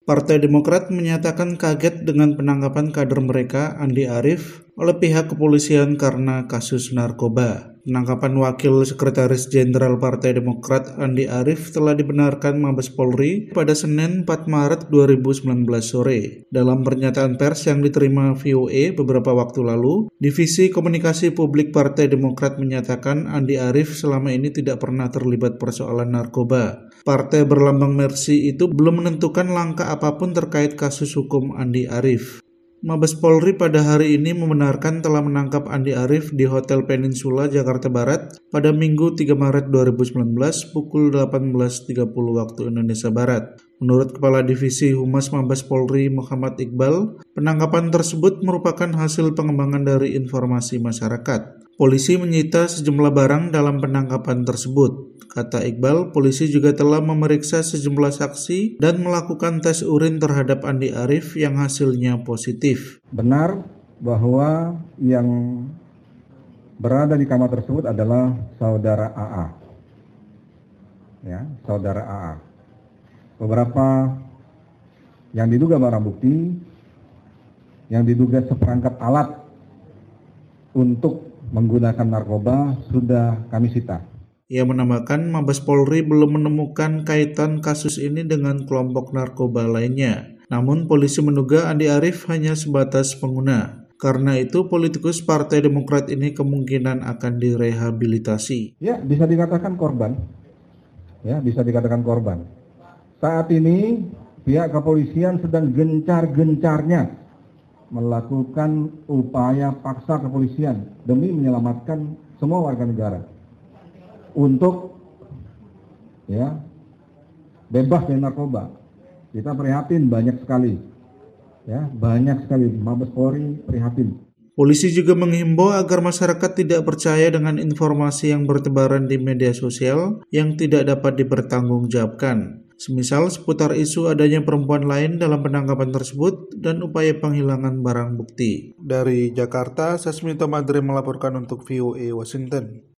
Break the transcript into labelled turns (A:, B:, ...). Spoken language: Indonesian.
A: Partai Demokrat menyatakan kaget dengan penangkapan kader mereka, Andi Arief, oleh pihak kepolisian karena kasus narkoba. Penangkapan Wakil Sekretaris Jenderal Partai Demokrat Andi Arief telah dibenarkan Mabes Polri pada Senin 4 Maret 2019 sore. Dalam pernyataan pers yang diterima VOA beberapa waktu lalu, Divisi Komunikasi Publik Partai Demokrat menyatakan Andi Arief selama ini tidak pernah terlibat persoalan narkoba. Partai berlambang Mercy itu belum menentukan langkah apapun terkait kasus hukum Andi Arief. Mabes Polri pada hari ini membenarkan telah menangkap Andi Arief di Hotel Peninsula, Jakarta Barat pada Minggu 3 Maret 2019 pukul 18.30 waktu Indonesia Barat. Menurut Kepala Divisi Humas Mabes Polri Muhammad Iqbal, penangkapan tersebut merupakan hasil pengembangan dari informasi masyarakat. Polisi menyita sejumlah barang dalam penangkapan tersebut. Kata Iqbal, polisi juga telah memeriksa sejumlah saksi dan melakukan tes urin terhadap Andi Arief yang hasilnya positif.
B: Benar bahwa yang berada di kamar tersebut adalah saudara AA. Ya, saudara AA. Beberapa yang diduga barang bukti, yang diduga seperangkat alat untuk menggunakan narkoba sudah kami sita.
A: Ia menambahkan Mabes Polri belum menemukan kaitan kasus ini dengan kelompok narkoba lainnya. Namun polisi menduga Andi Arief hanya sebatas pengguna. Karena itu politikus Partai Demokrat ini kemungkinan akan direhabilitasi.
B: Ya, bisa dikatakan korban. Ya, bisa dikatakan korban. Saat ini pihak kepolisian sedang gencar-gencarnya melakukan upaya paksa kepolisian demi menyelamatkan semua warga negara untuk bebas dari narkoba. Kita prihatin banyak sekali, Mabes Polri prihatin.
A: Polisi juga menghimbau agar masyarakat tidak percaya dengan informasi yang bertebaran di media sosial yang tidak dapat dipertanggungjawabkan. Semisal seputar isu adanya perempuan lain dalam penangkapan tersebut dan upaya penghilangan barang bukti. Dari Jakarta, Sasmito Madre melaporkan untuk VOA Washington.